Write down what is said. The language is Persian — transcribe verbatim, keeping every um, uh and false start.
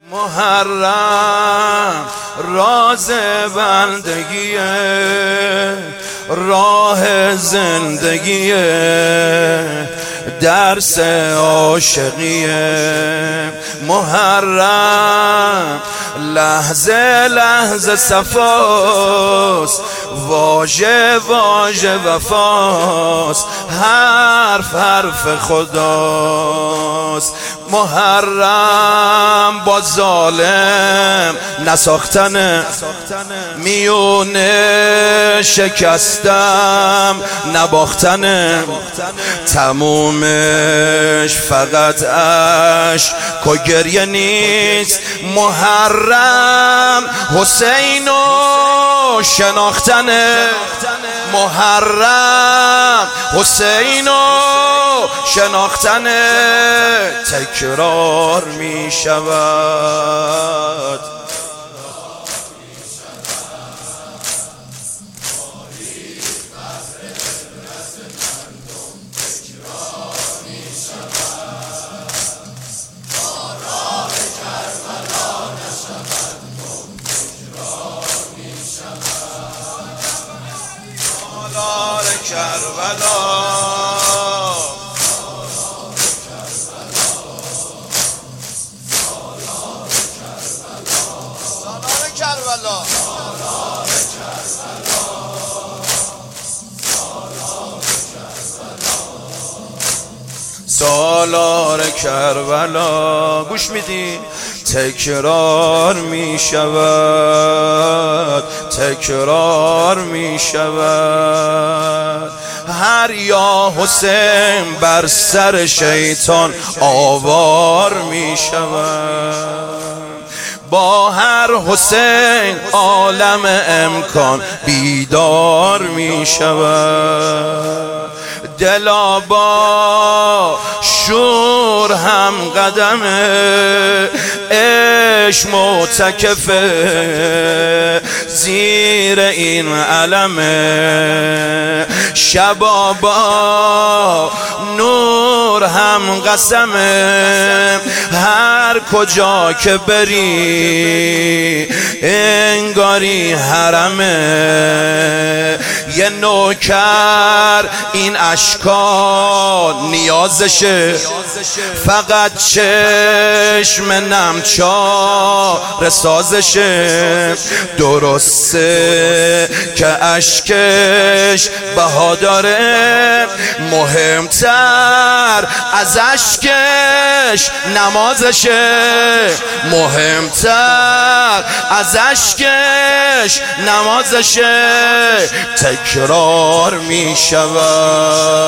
محرم راز بندگیه، راه زندگیه، درس عاشقیه. محرم لحظه لحظه صفاست، واژه واژه وفاست، حرف حرف خداست. محرم با ظالم نساختنه، میونه شکستم نباختنه، تمومش فقط عشق و گریه نیست. محرم حسینو شناختنه، محرم حسینو شناختنه، تکرار می شود. کربلا سالار کربلا سالار کربلا گوش میدی؟ تکرار می شود، تکرار می شود. هر یا حسین بر سر شیطان آوار می شود. با هر حسین عالم امکان بیدار می شود. دلا با شور هم قدمه، عشق معتکفه زیر این علمه. شبابا نور هم قسمه، هر کجا که بری انگاری حرمه. یه نوکر این اشکال نیازشه، فقط چشم نمچار سازشه. درسته که اشکش بها داره، مهمتر از اشکش نمازشه، مهمتر از اشکش نمازشه. تکرار می شود.